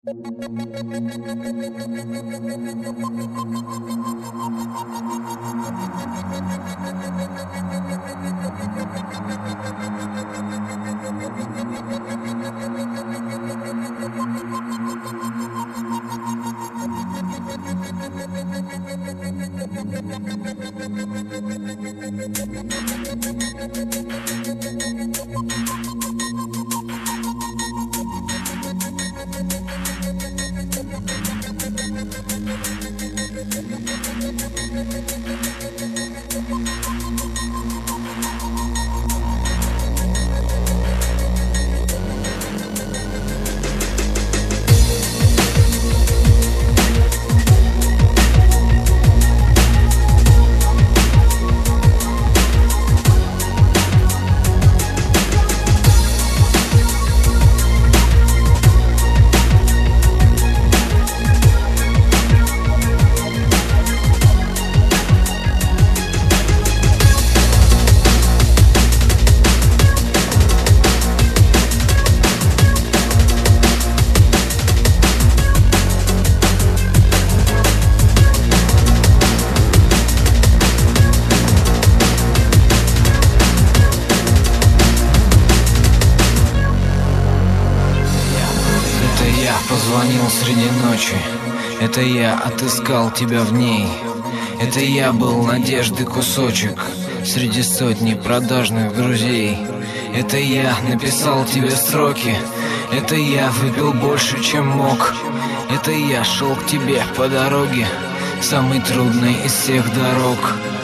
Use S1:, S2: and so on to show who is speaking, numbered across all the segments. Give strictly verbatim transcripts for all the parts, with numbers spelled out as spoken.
S1: Позвонил среди ночи, это я отыскал тебя в ней. Это я был надежды кусочек среди сотни продажных друзей. Это я написал тебе строки, это я выпил больше, чем мог. Это я шел к тебе по дороге, самой трудной из всех дорог.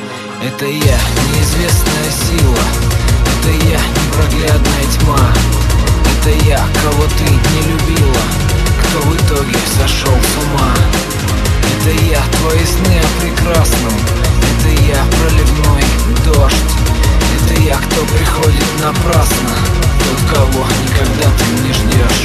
S1: Это я, неизвестная сила, это я, непроглядная тьма. Это я, кого ты не любила, кто в итоге сошел с ума. Это я, твои сны о прекрасном, это я, проливной дождь. Это я, кто приходит напрасно, тот, кого никогда ты не ждешь.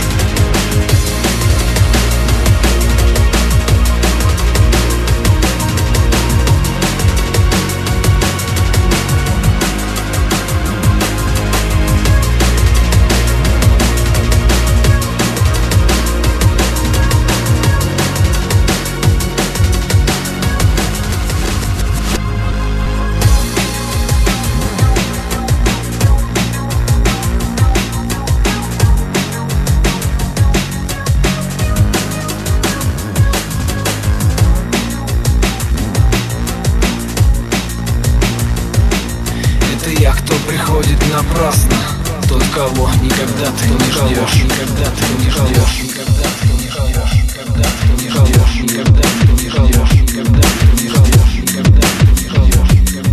S1: Это я, кто приходит напрасно, тот, кого никогда ты не ждешь. Никогда ты не ждешь. Никогда ты не ждешь. Никогда ты не ждешь. Никогда ты не ждешь. Никогда ты не ждешь. Никогда ты не ждешь.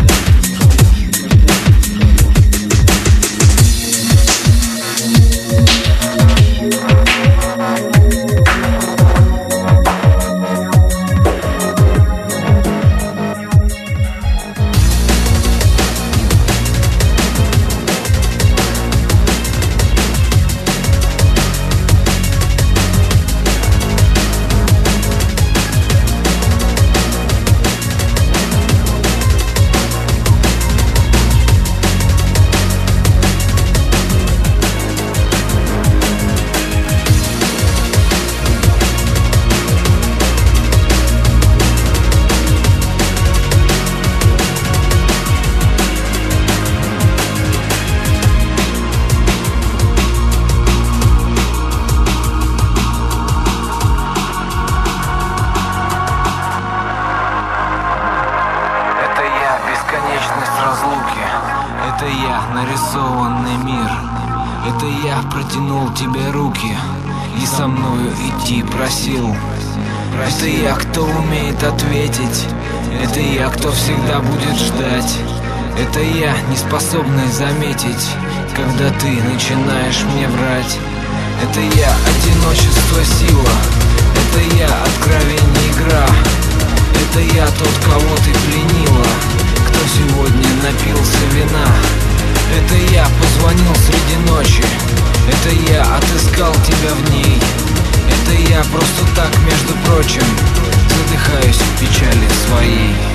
S1: Это я, нарисованный мир. Это я протянул тебе руки и со мною идти просил. Это я, кто умеет ответить. Это я, кто всегда будет ждать. Это я, не способный заметить, когда ты начинаешь мне врать. Это я, одиночество, сила. Это я, откровение, игра. Это я, тот, кого ты пленила, кто сегодня напился вина. Это я позвонил среди ночи, это я отыскал тебя в ней. Это я просто так, между прочим, задыхаюсь в печали своей.